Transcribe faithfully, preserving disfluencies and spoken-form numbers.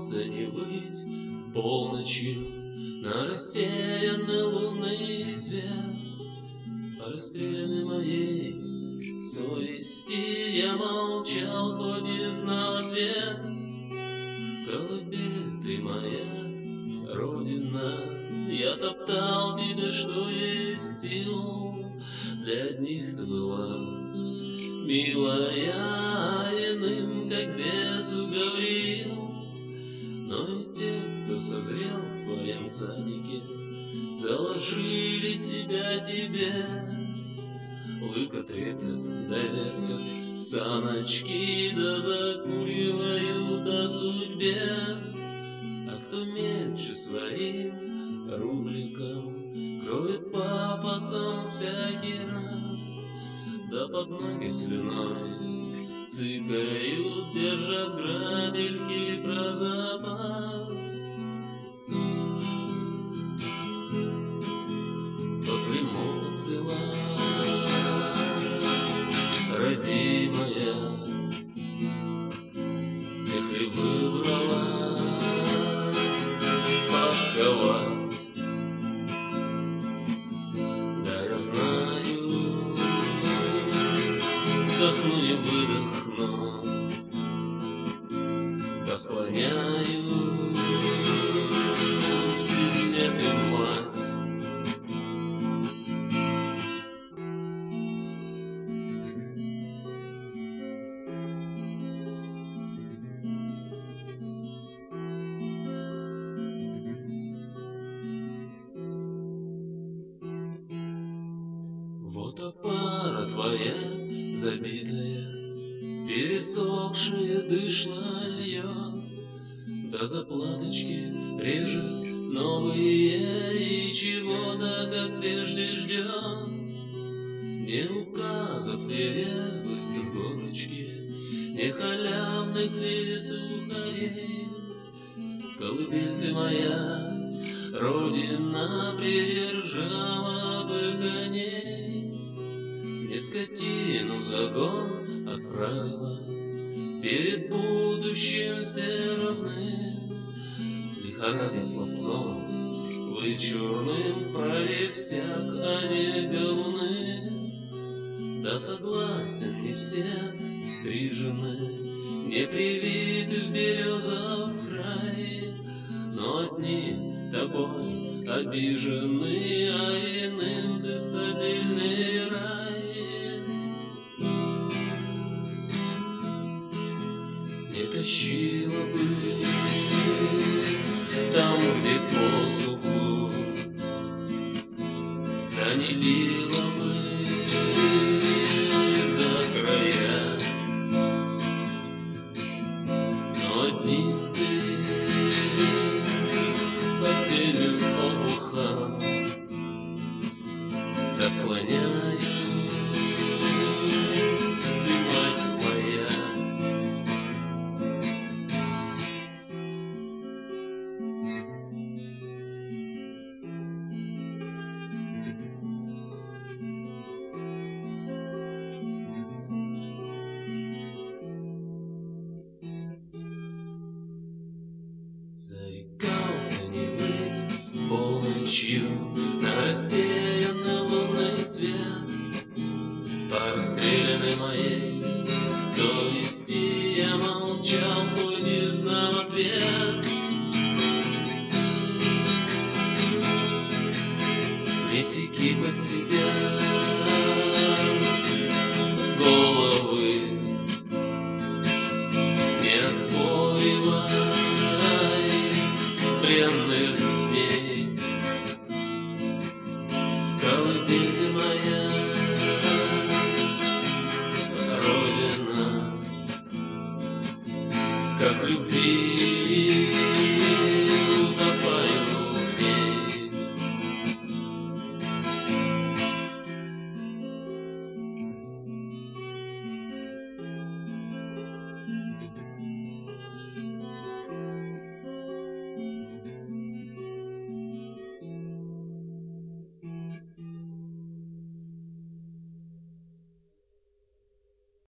зарекался не быть полночью на рассеянный лунный свет. По расстрелянной моей совести я молчал, хоть и знал ответ. Колыбель ты моя, Родина, я топтал тебя, что есть сил. Для одних ты была милая, а иным, как бесу, говорил. Но и те, кто созрел в твоем садике, заложили себя тебе. Лыка треплет, да вертят саночки, да закуривают о судьбе. А кто меньше своим рубликом кроет пафосом всякий раз, да под ноги слюной цыкают, держат грабельки про запас. Тот ли молот взяла родимая, тех ли выбрала подковать. Да я знаю, вдохну не выдохну, да склоняю сильнее ты, мать. Вот опара твоя забитая, пересохшие дышло льет, да заплаточки режет новые, и чего-то, как прежде, ждет. Не указов ли резьбы с горочки, не халявных ли сухарей. Колыбель ты моя, Родина, придержала бы коней, не скотину в загон отправила, перед будущим все равны. Лихорадя словцом вычурным вправе всяк, а не галуны. Да согласен, не все стрижены, не привиты в березов край, но одни тобой обижены, а иным ты стабильный рай. Не тащила бы там, где посуху, да не лила бы за края, но одним ты потерю обухам, да склоняюсь, ты, мать моя. Зарекался не быть полночью на рассеянный лунный свет. По расстрелянной моей совести я молчал, хоть и знал ответ. Не секи под себя головы, не оспоривай бренных дней. Колыбель ты моя, Родина, как любви